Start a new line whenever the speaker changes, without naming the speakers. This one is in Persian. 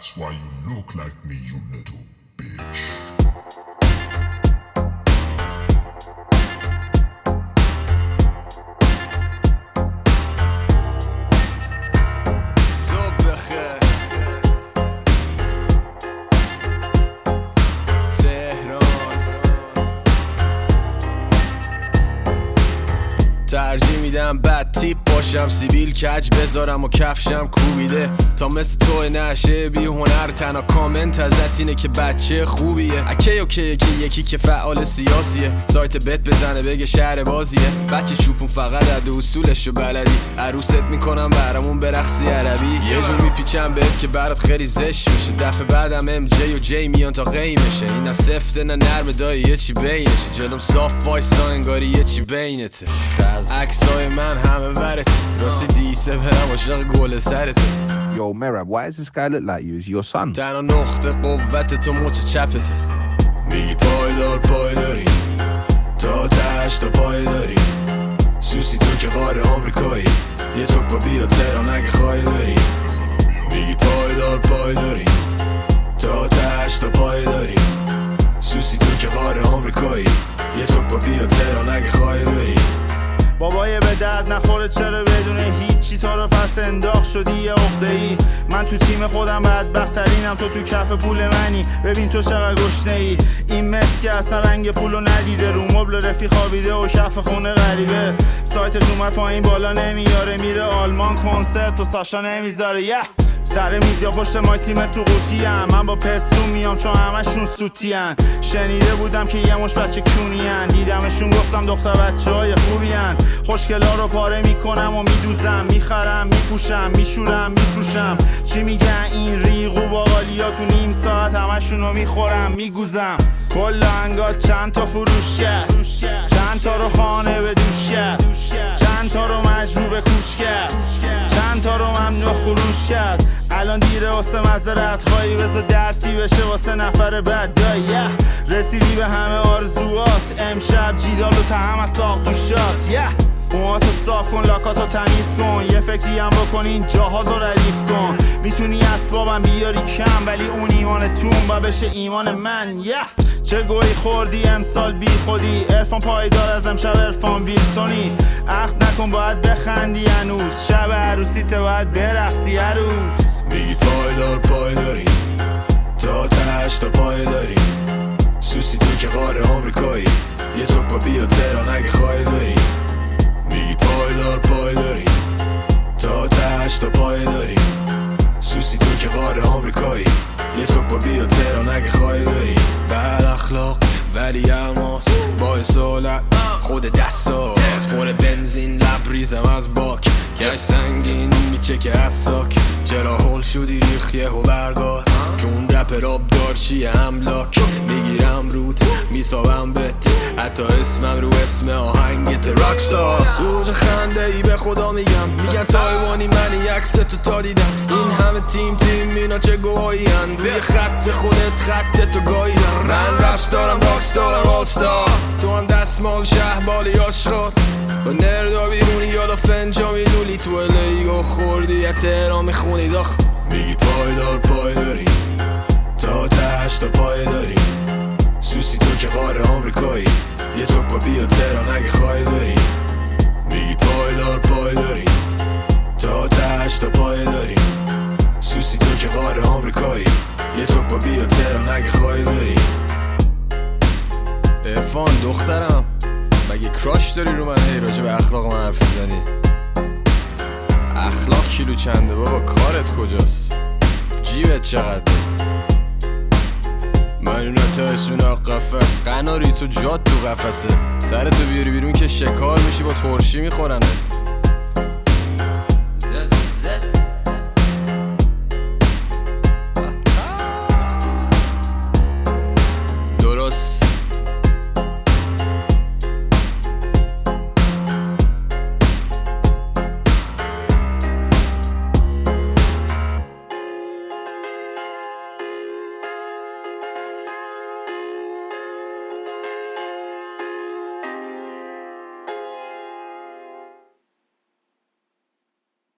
That's why you look like me, you little bitch.
ترجیح میدم بد تیپ باشم، سیبیل کج بذارم و کفشم کوبیده تا مثل تو نشه بی هنر. تنها کامنت ازت اینه که بچه خوبیه. اکی اوکی که یکی که فعال سیاسیه، سایت بت بزنه بگه شهر بازیه. بچه چوپون فقط عد اصولشو بلدی، عروست میکنم برامون برقصی عربی. یه جور میپیچم بهت که برات خیلی زشت میشه، دفعه بعدم ام جی و جی میان تا قیمشه. این نه سفته نه نرم دایی یه چی بینشه، جلوم صاف وایسا انگاری یه چی بینته. عکسای من همه ورت راستی دیسه برم عاشق گل سرت.
Yo, Merab, why does this guy look like you? Is he your son?
تنها نقطه قوت تو مچ چپته. میگی پایدار پایداری تا تشت تا پای داری، سوسی تو که غار آمریکایی، یه توک با بیا تهران اگه خواهی داری. میگی پایدار پایداری تا تشت تا پای داری، سوسی تو که غار آمریکایی، یه توک با بیا تهران اگه خواهی داری.
بابای به درد نخوره چرا بدون هیچی تا رو پس انداخت شدی یه عقده‌ای. من تو تیم خودم بدبخترینم، تو کف پول منی، ببین تو چقدر گشنه‌ای. این مس که اصلا رنگ پولو ندیده، رو مبل رفیق خوابیده و کف خونه غریبه. سایتش اومد پایین بالا نمیاره، میره آلمان کنسرت و ساشا نمیذاره. سر میز یا پشت مای تیم تو قوطی ام، من با پستون میام چون همشون سوتی ان. شنیده بودم که یه مش بچه کونی ان، دیدمشون گفتم دختر بچه های خوبی ان. خوشگلا رو پاره میکنم و میدوزم، میخرم میپوشم میشورم میفروشم. چی میگن این ریغ و باقالیا، تو نیم ساعت همشون رو میخورم میگوزم. کل انگات چند تا فروش کرد، چند تا رو خانه به دوش کرد، چند تا رو مجبور به کوچ کرد، چند تا رو ممنوع خروش کرد. الان دیره واسه مزرعت خواهی، بذار درسی بشه واسه نفر بد دایی. رسیدی به همه آرزوات، امشب جیدال و تهم از ساق دوشات. موهاتو صاف کن، لاکاتو تمیز کن، یه فکری هم بکن این جاهازو ردیف کن. میتونی اسبابم بیاری کم، ولی اون ایمانتون با بشه ایمان من. چه گویی خوردی امسال بی خودی، عرفان پایدار از امشب عرفان ویلسونی. عقد نکن باید بخندی هنوز، شب عروسیت باید برقصی عروس.
میگی پایدار پایداری تا تشت تا پای داری، سوسی تو که غار آمریکایی، یه توک با بیا تهران اگه خواهی داری. میگی پایدار پایداری تا تشت تا پای داری، سوسی تو که غار آمریکایی، یه توک با بیا تهران اگه خواهی داری. بد اخلاق ولی الماس با اصالت خود دستاز، پر بنزین لبریزم از باک، کش سنگین میچکه از ساک. چرا هول شدی ریخیه و برگات، چون رپ راب دار چیه املاک. میگیرم روت میسابم بت، حتی اسمم رو اسم آهنگت راکستار. زوج خنده ای به خدا میگن تایوانی، منی عکستو تا دیدم. این همه تیم اینا چه گوهایی هن، روی خط خودت خط تو گاهیدم. من رپستارم راکستارم آلستار، تو هم دستمال شهبالی آشغال. با نردا بیرونی یالا فنجا میدولی، تو الیگو خوردی یه تهران میخونی داخ. میگی پایدار پایداری تا تشت تا پای داری، سوسی تو که غار آمریکایی، یه توک با بیا تهران اگه خواهی داری. میگی پایدار پایداری تا تشت تا پای داری، سوسی تو که غار آمریکایی، یه توک با بیا تهران اگه خواهی داری. عرفان دخترم مگه کراش داری رو من، هی راجع به اخلاق من حرف میزنی؟ اخلاق کیلو چنده بابا، کارت کجاست؟ جیبت چقدر؟ مایونت هاشون قفس قناری تو جات تو قفسه، سرتو بیاری بیرون که شکار میشی با ترشی میخورنه.